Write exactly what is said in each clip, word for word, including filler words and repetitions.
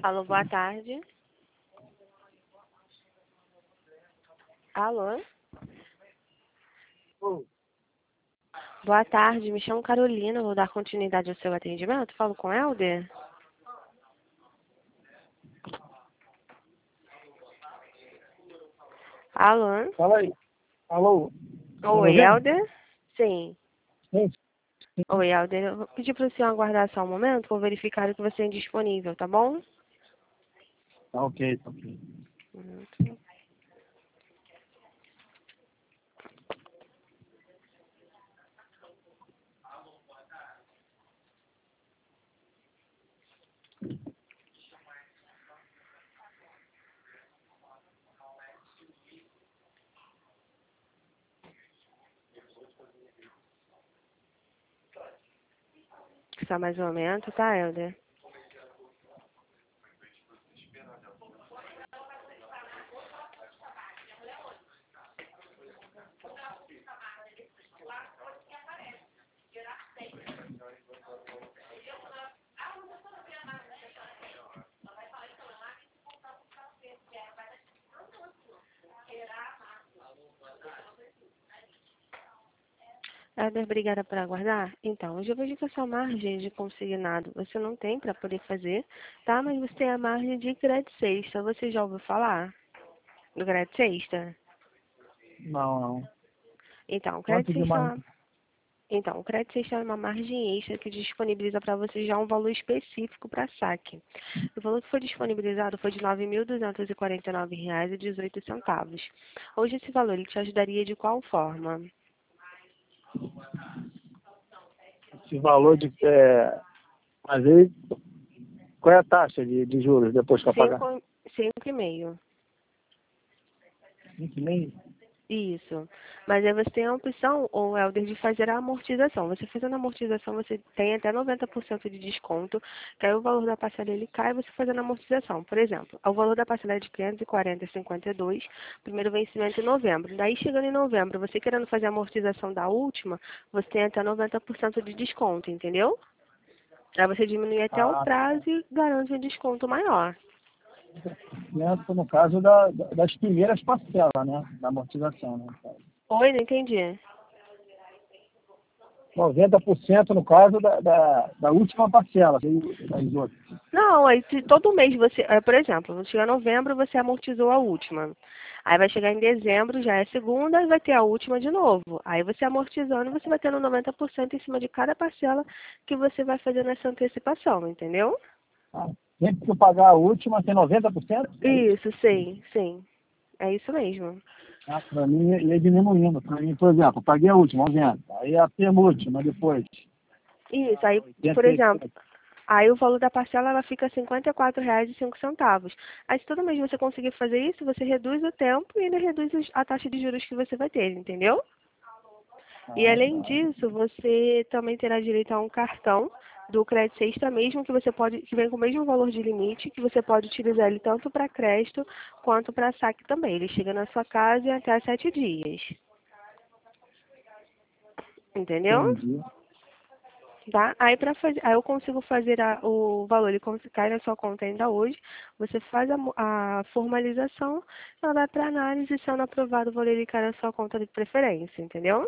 Alô, boa tarde. Alô? Oh. Boa tarde, me chamo Carolina, vou dar continuidade ao seu atendimento. Falo com Helder? Alô? Fala aí. Alô? Oi, Helder? Sim. Sim. Oi, Helder. Eu vou pedir para o senhor aguardar só um momento, vou verificar o que você tem disponível, tá bom? Tá ok, tá ok. Uhum. Só mais um momento, tá, Helder? Helder, obrigada por aguardar. Então, hoje eu vejo que a sua margem de consignado você não tem para poder fazer, tá? Mas você tem a margem de crédito sexta. Você já ouviu falar do crédito sexta? Não, não. Então, o crédito Quanto de mais? sexta, então, o crédito sexta é uma margem extra que disponibiliza para você já um valor específico para saque. O valor que foi disponibilizado foi de nove mil duzentos e quarenta e nove reais e dezoito centavos. Hoje esse valor ele te ajudaria de qual forma? Esse valor de... É... Mas aí, qual é a taxa de, de juros depois que eu pagar? Cinco, cinco e meio. Cinco e meio? Isso. Mas aí você tem a opção, ou Helder, de fazer a amortização. Você fazendo a amortização, você tem até noventa por cento de desconto, que aí o valor da parcela ele cai você fazendo a amortização. Por exemplo, o valor da parcela é de quinhentos e quarenta reais e cinquenta e dois centavos, primeiro vencimento em novembro. Daí, chegando em novembro, você querendo fazer a amortização da última, você tem até noventa por cento de desconto, entendeu? Aí você diminui até o Ah, prazo e garante um desconto maior. isso no caso da, das primeiras parcelas, né? Da amortização, né? Oi, não entendi. noventa por cento no caso da, da, da última parcela, das outras. Não, aí se todo mês você, é, por exemplo, quando chegar novembro, você amortizou a última. Aí vai chegar em dezembro, já é a segunda, e vai ter a última de novo. Aí você amortizando, você vai tendo noventa por cento em cima de cada parcela que você vai fazer nessa antecipação, entendeu? Ah, sempre que eu pagar a última, tem noventa por cento? Isso, sim, sim. É isso mesmo. Ah, para mim ia diminuindo. Para mim, por exemplo, eu paguei a última, noventa. Aí a penúltima depois. Isso, aí, por oitenta e exemplo, sete. aí o valor da parcela ela fica cinquenta e quatro reais e cinco centavos. Aí se todo mês você conseguir fazer isso, você reduz o tempo e ainda reduz os- a taxa de juros que você vai ter, entendeu? E Ah, além tá. disso, você também terá direito a um cartão do crédito extra mesmo que você pode, que vem com o mesmo valor de limite, que você pode utilizar ele tanto para crédito quanto para saque também. Ele chega na sua casa em até sete dias. Entendeu? Entendi. Tá? Aí para fazer, aí eu consigo fazer a- o valor, ele cons- cai na sua conta ainda hoje. Você faz a, mo- a formalização, ela vai para análise, e sendo aprovado, o valor ele cai na sua conta de preferência, entendeu?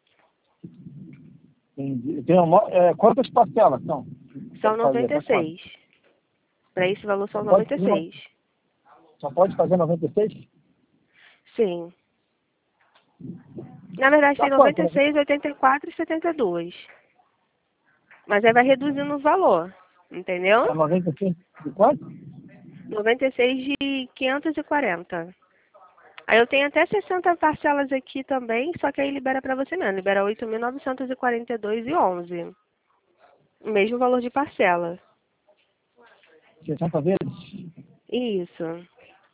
Entendi. Tem uma, é, quantas parcelas são? São Pode fazer noventa até e quanto? seis. Para esse valor são Pode noventa e fazer no- seis. Só pode fazer noventa e seis? Sim. Na verdade Dá tem quanto? noventa e seis, oitenta e quatro e setenta e dois. Mas aí vai reduzindo o valor, entendeu? É noventa e seis de quanto? noventa e seis de quinhentos e quarenta. Aí eu tenho até sessenta parcelas aqui também, só que aí libera para você mesmo, libera oito mil novecentos e quarenta e dois reais e onze. O mesmo valor de parcela. sessenta vezes? Isso.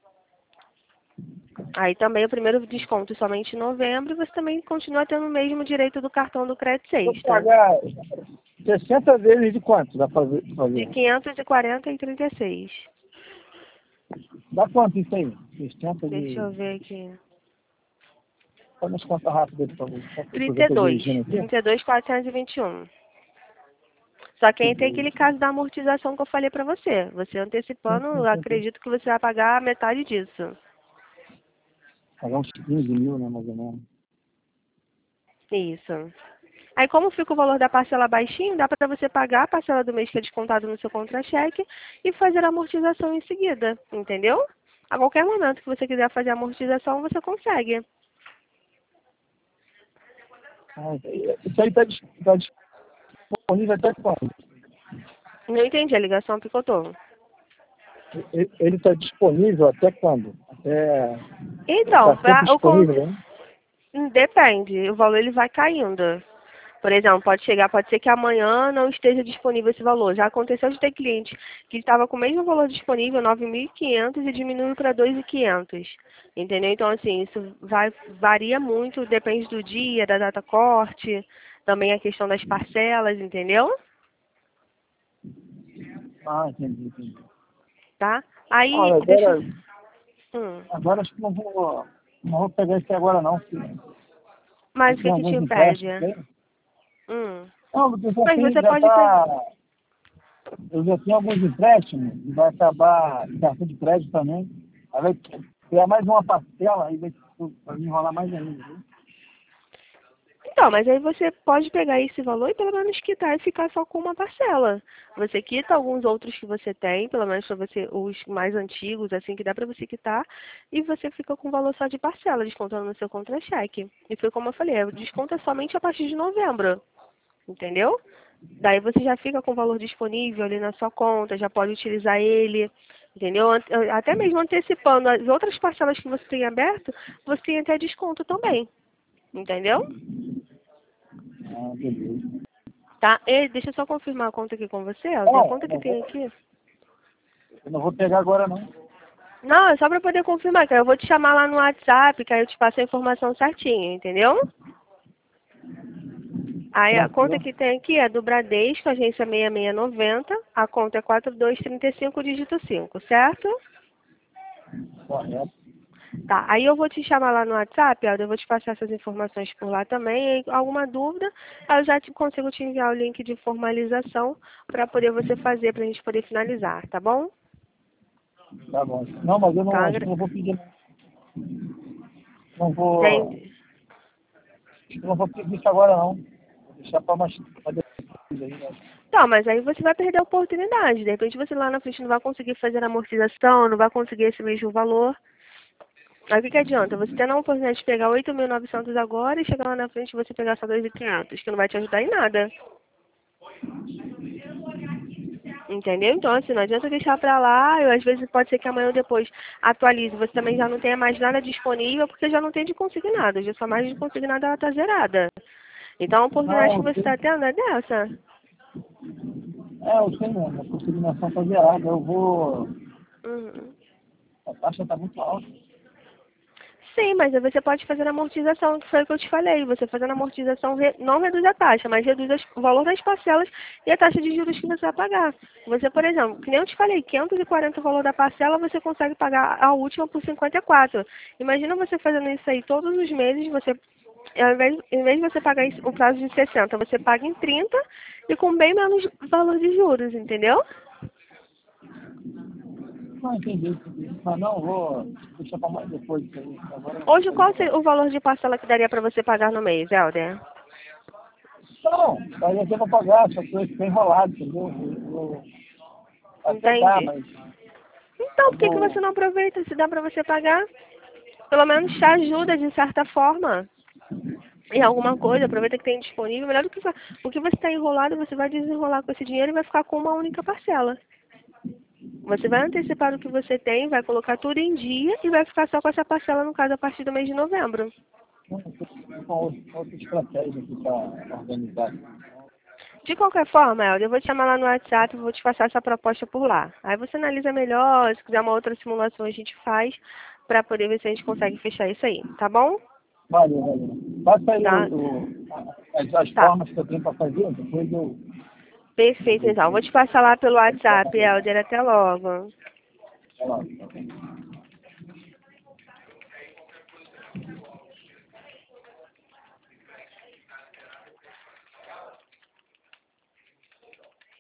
Aí também o primeiro desconto somente em novembro, e você também continua tendo o mesmo direito do cartão do crédito Se eu sexta. pagar sessenta vezes de quanto dá pra fazer? De fazer? quinhentos e quarenta e trinta e seis. Dá quanto isso aí? sessenta Deixa de... eu ver aqui. Faz umas contas rápidas, por favor. Só porque eu trinta e estou dois. dirigindo aqui. trinta e dois, quatrocentos e vinte e um. Só que aí tem aquele caso da amortização que eu falei pra você. Você antecipando, eu acredito que você vai pagar metade disso. Pagar uns quinze mil, né, mais ou menos. Isso. Aí como fica o valor da parcela baixinho, dá para você pagar a parcela do mês que é descontado no seu contra-cheque e fazer a amortização em seguida, entendeu? A qualquer momento que você quiser fazer a amortização, você consegue. Ah, isso aí está tá disponível até quando? Não entendi, a ligação picotou. Ele está disponível até quando? Até... Então, Está sempre pra, o con... disponível, né? depende, o valor ele vai caindo. Por exemplo, pode chegar, pode ser que amanhã não esteja disponível esse valor. Já aconteceu de ter cliente que estava com o mesmo valor disponível, nove mil e quinhentos, e diminuiu para dois mil e quinhentos. Entendeu? Então, assim, isso vai, varia muito, depende do dia, da data corte, também a questão das parcelas, entendeu? Ah, entendi, entendi. Tá? Aí, Olha, deixa agora, eu... Hum. agora acho que não vou, não vou pegar isso agora não, porque Mas eu o que tenho que te alguns impede? empréstimos, né? Hum. Não, porque já Mas tem, você já pode ter... tá, eu já tenho alguns empréstimos e vai acabar cartão de crédito também. Aí vai ter mais uma parcela, aí vai, vai me enrolar mais ainda, viu? Então, mas aí você pode pegar esse valor e pelo menos quitar e ficar só com uma parcela. Você quita alguns outros que você tem, pelo menos para você, os mais antigos, assim, que dá para você quitar, e você fica com o valor só de parcela, descontando no seu contra-cheque. E foi como eu falei, o desconto é somente a partir de novembro, entendeu? Daí você já fica com o valor disponível ali na sua conta, já pode utilizar ele, entendeu? Ante- Até mesmo antecipando as outras parcelas que você tem aberto, você tem até desconto também, entendeu? Ah, beleza. Tá? E deixa eu só confirmar a conta aqui com você, Elza. A Não, conta eu que não tem vou, aqui. eu não vou pegar agora não. Não, é só para poder confirmar, que aí eu vou te chamar lá no WhatsApp, que aí eu te passo a informação certinha, entendeu? Aí a conta Tranquilo. que tem aqui é do Bradesco, agência seis seis nove zero, a conta é quatro dois três cinco, dígito cinco, certo? Correto. Tá, aí eu vou te chamar lá no WhatsApp, Elza, eu vou te passar essas informações por lá também. E alguma dúvida, eu já te, consigo te enviar o link de formalização para poder você fazer, para a gente poder finalizar, tá bom? Tá bom. Não, mas eu não, Tá, acho que agra- eu não vou pedir, não vou, entendi. acho que eu não vou pedir isso agora não. Vou deixar para mais pra depois aí, né? Tá, mas aí você vai perder a oportunidade. De repente você lá na frente não vai conseguir fazer a amortização, não vai conseguir esse mesmo valor. Aí o que, que adianta? Você tendo a oportunidade de pegar oito mil e novecentos agora e chegar lá na frente e você pegar só dois mil e quinhentos, que não vai te ajudar em nada. Entendeu? Então, assim, não adianta deixar pra lá, eu, às vezes pode ser que amanhã ou depois atualize, você também já não tenha mais nada disponível, porque já não tem de consignado, já só mais de consignado ela tá zerada. Então a oportunidade que Não, eu você sei, está tendo é dessa. é, eu sei mesmo, a consignação está zerada. Eu vou, Uhum. a taxa está muito alta. Sim, mas aí você pode fazer a amortização, que foi o que eu te falei. Você fazendo a amortização re- não reduz a taxa, mas reduz as- o valor das parcelas e a taxa de juros que você vai pagar. Você, por exemplo, que nem eu te falei, quinhentos e quarenta o valor da parcela, você consegue pagar a última por cinquenta e quatro. Imagina você fazendo isso aí todos os meses, você, ao invés, em vez de você pagar isso- o prazo de sessenta, você paga em trinta e com bem menos valor de juros, entendeu? Não, entendi, entendi. Mas não, vou deixar para mais depois isso aí. Agora eu não vou Hoje, fazer qual agora. seria o valor de parcela que daria para você pagar no mês, Helder? Não, daí eu vou pagar, só que eu estou enrolado, entendeu? Eu, eu, até dá, Entende? mas Então, eu por que, que vou. você não aproveita se dá para você pagar? Pelo menos te ajuda de certa forma. Em alguma coisa, aproveita que tem disponível. Melhor do que fa- o que você está enrolado, você vai desenrolar com esse dinheiro e vai ficar com uma única parcela. Você vai antecipar o que você tem, vai colocar tudo em dia e vai ficar só com essa parcela, no caso, a partir do mês de novembro. Não, eu tô com outra, outra estratégia aqui para organizar. De qualquer forma, Helder, eu vou te chamar lá no WhatsApp e vou te passar essa proposta por lá. Aí você analisa melhor, se quiser uma outra simulação a gente faz, para poder ver se a gente consegue fechar isso aí, tá bom? Valeu, valeu. Passa aí Tá? o, o, as, as Tá. formas que eu tenho para fazer, depois eu. Perfeito, então. Vou te passar lá pelo WhatsApp, Helder. Até logo. Sei lá.